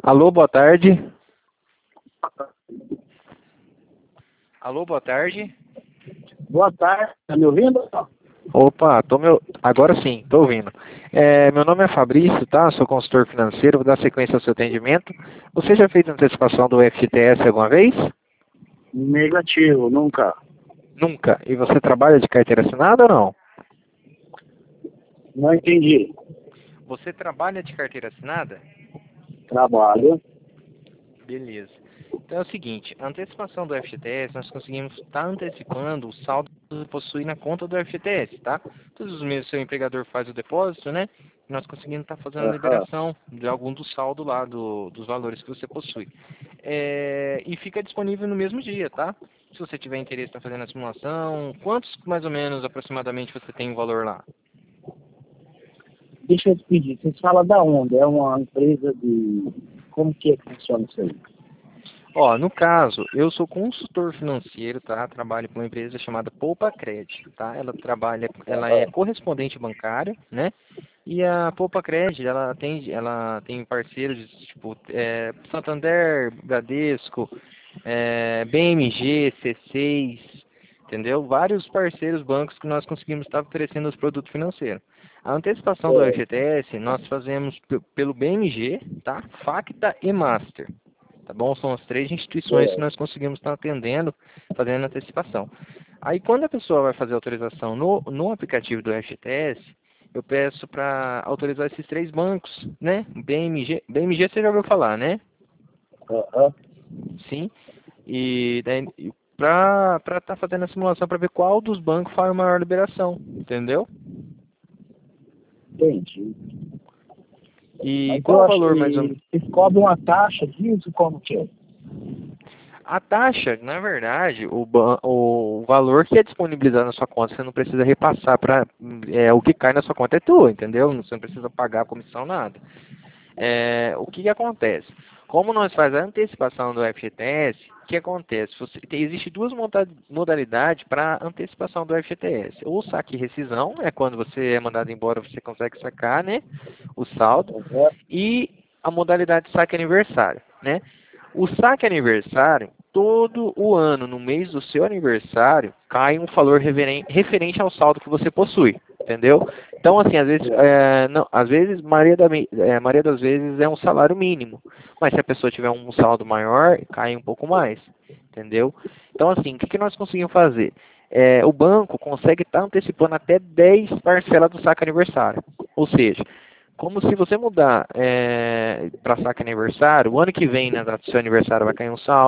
Alô, boa tarde. Alô, boa tarde. Boa tarde, tá me ouvindo? Opa, agora sim, tô ouvindo. Meu nome é Fabrício, tá? Sou consultor financeiro, vou dar sequência ao seu atendimento. Você já fez antecipação do FGTS alguma vez? Negativo, nunca. Nunca. E você trabalha de carteira assinada ou não? Não entendi. Você trabalha de carteira assinada? Trabalho. Beleza. Então é o seguinte, a antecipação do FGTS, nós conseguimos estar antecipando o saldo que você possui na conta do FGTS, tá? Todos os meses seu empregador faz o depósito, né? Nós conseguimos estar fazendo a Aham. liberação de algum do saldo lá, dos valores que você possui. E fica disponível no mesmo dia, tá? Se você tiver interesse em estar fazendo a simulação, quantos mais ou menos aproximadamente você tem o valor lá? Deixa eu te pedir, você fala da onde? É uma empresa de... Como que é que funciona isso aí? Ó, no caso, eu sou consultor financeiro, tá? Trabalho com uma empresa chamada Poupa Crédito, tá? Ela é correspondente bancária, né? E a Poupa Crédito, ela tem parceiros tipo Santander, Bradesco, BMG, C6, entendeu? Vários parceiros bancos que nós conseguimos estar oferecendo os produtos financeiros. A antecipação do É. FGTS nós fazemos pelo BMG, tá? Facta e Master. Tá bom? São as três instituições que É. nós conseguimos estar atendendo, fazendo antecipação. Aí, quando a pessoa vai fazer a autorização no aplicativo do FGTS, eu peço para autorizar esses três bancos, né? BMG você já ouviu falar, né? Aham. Sim. E daí, para estar fazendo a simulação para ver qual dos bancos faz a maior liberação, entendeu? Entendi. E Mas qual eu o acho valor mais ou que menos? vocês cobram uma taxa disso, como que é? A taxa, na verdade, o valor que é disponibilizado na sua conta, você não precisa repassar para o que cai na sua conta é tua, entendeu? Você não precisa pagar a comissão, nada. O que que acontece? Como nós fazemos a antecipação do FGTS, o que acontece? Existe duas modalidades para antecipação do FGTS. O saque e rescisão, é quando você é mandado embora, você consegue sacar, né, o saldo, Aham. e a modalidade de saque aniversário, né? O saque aniversário, todo o ano, no mês do seu aniversário, cai um valor referente ao saldo que você possui, entendeu? Então, assim, às vezes, É. não, às vezes, maioria das vezes é um salário mínimo, mas se a pessoa tiver um saldo maior, cai um pouco mais, entendeu? Então, assim, o que que nós conseguimos fazer? O banco consegue estar antecipando até 10 parcelas do saque aniversário, ou seja, como se você mudar para saque aniversário, o ano que vem, na data do seu aniversário, vai cair um saldo.